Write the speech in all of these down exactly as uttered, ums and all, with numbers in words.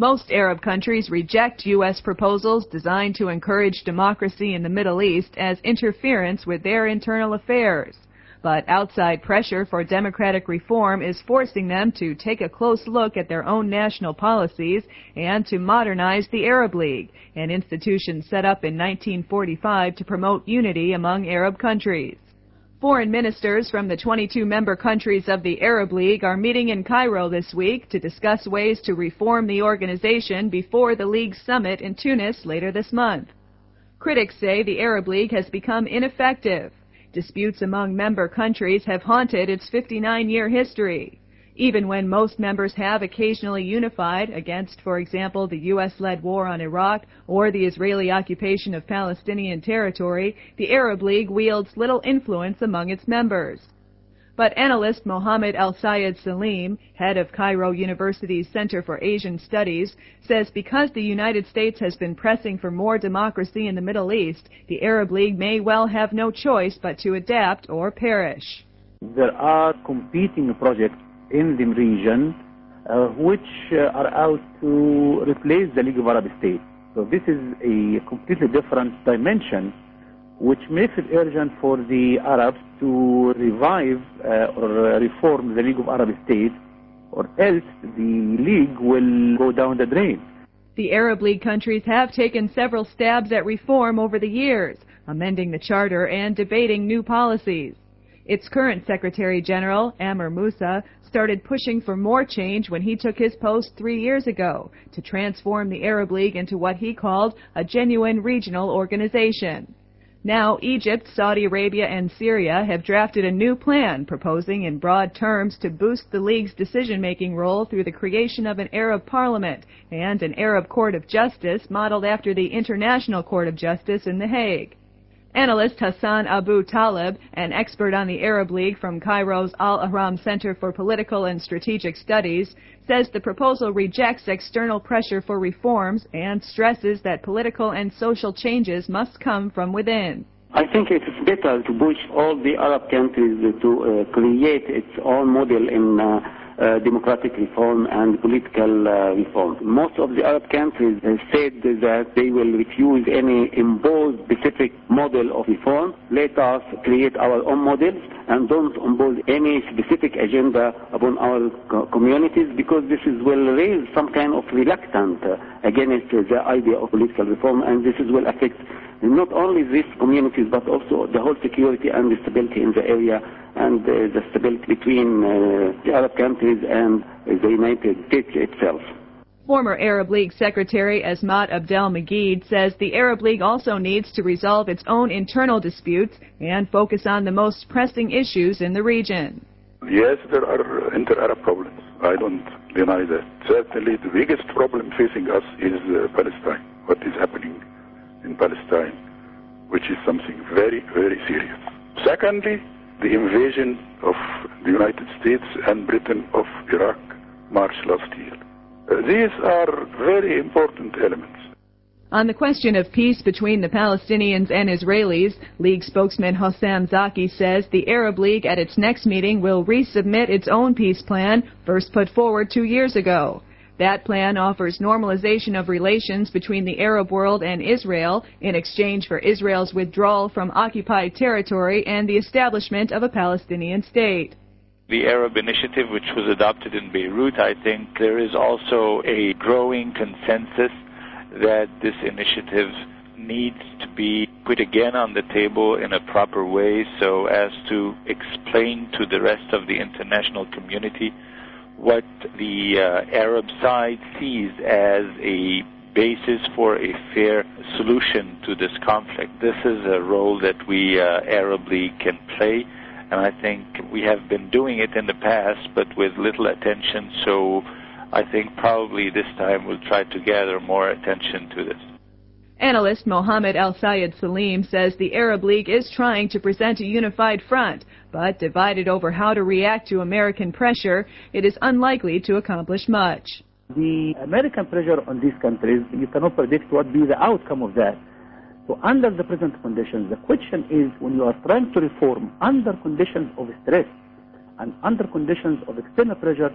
Most Arab countries reject U S proposals designed to encourage democracy in the Middle East as interference with their internal affairs. But outside pressure for democratic reform is forcing them to take a close look at their own national policies and to modernize the Arab League, an institution set up in nineteen forty-five to promote unity among Arab countries. Foreign ministers from the twenty-two member countries of the Arab League are meeting in Cairo this week to discuss ways to reform the organization before the League's summit in Tunis later this month. Critics say the Arab League has become ineffective. Disputes among member countries have haunted its fifty-nine year history. Even when most members have occasionally unified against, for example, the U S-led war on Iraq or the Israeli occupation of Palestinian territory, the Arab League wields little influence among its members. But analyst Mohammed Al-Sayed Salim, head of Cairo University's Center for Asian Studies, says because the United States has been pressing for more democracy in the Middle East, the Arab League may well have no choice but to adapt or perish. There are competing projects in the region uh, which uh, are out to replace the League of Arab States. So this is a completely different dimension which makes it urgent for the Arabs to revive uh, or reform the League of Arab States, or else the League will go down the drain. The Arab League countries have taken several stabs at reform over the years, amending the charter and debating new policies. Its current Secretary General, Amr Moussa, started pushing for more change when he took his post three years ago to transform the Arab League into what he called a genuine regional organization. Now, Egypt, Saudi Arabia, and Syria have drafted a new plan proposing in broad terms to boost the League's decision-making role through the creation of an Arab parliament and an Arab court of justice modeled after the International Court of Justice in The Hague. Analyst Hassan Abu Talib, an expert on the Arab League from Cairo's Al-Ahram Center for Political and Strategic Studies, says the proposal rejects external pressure for reforms and stresses that political and social changes must come from within. I think it is better to push all the Arab countries to uh, create its own model in uh, uh, democratic reform and political uh, reform. Most of the Arab countries have said that they will refuse any imposed specific model of reform. Let us create our own models and don't impose any specific agenda upon our co communities, because this is will raise some kind of reluctance uh, against uh, the idea of political reform, and this is will affect not only these communities but also the whole security and the stability in the area and uh, the stability between uh, the Arab countries and uh, the United States itself. Former Arab League Secretary Asmat Abdel Magid says the Arab League also needs to resolve its own internal disputes and focus on the most pressing issues in the region. Yes, there are inter-Arab problems. I don't deny that. Certainly the biggest problem facing us is uh, Palestine, what is happening in Palestine, which is something very, very serious. Secondly, the invasion of the United States and Britain of Iraq, March last year. Uh, these are very important elements. On the question of peace between the Palestinians and Israelis, League spokesman Hossam Zaki says the Arab League at its next meeting will resubmit its own peace plan, first put forward two years ago. That plan offers normalization of relations between the Arab world and Israel in exchange for Israel's withdrawal from occupied territory and the establishment of a Palestinian state. The Arab Initiative, which was adopted in Beirut, I think there is also a growing consensus that this initiative needs to be put again on the table in a proper way so as to explain to the rest of the international community what the uh, Arab side sees as a basis for a fair solution to this conflict. This is a role that we, uh, Arab League, can play, and I think we have been doing it in the past, but with little attention, so I think probably this time we'll try to gather more attention to this. Analyst Mohammed Al-Sayed Salim says the Arab League is trying to present a unified front, but divided over how to react to American pressure, it is unlikely to accomplish much. The American pressure on these countries, you cannot predict what will be the outcome of that. So under the present conditions, the question is, when you are trying to reform under conditions of stress and under conditions of external pressure,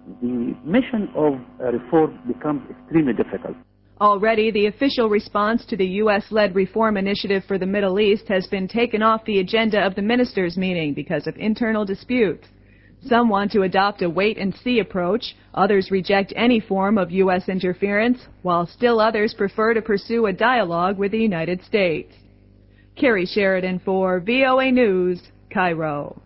the mission of uh, reform becomes extremely difficult. Already, the official response to the U S-led reform initiative for the Middle East has been taken off the agenda of the ministers' meeting because of internal disputes. Some want to adopt a wait-and-see approach, others reject any form of U S interference, while still others prefer to pursue a dialogue with the United States. Carrie Sheridan for V O A News, Cairo.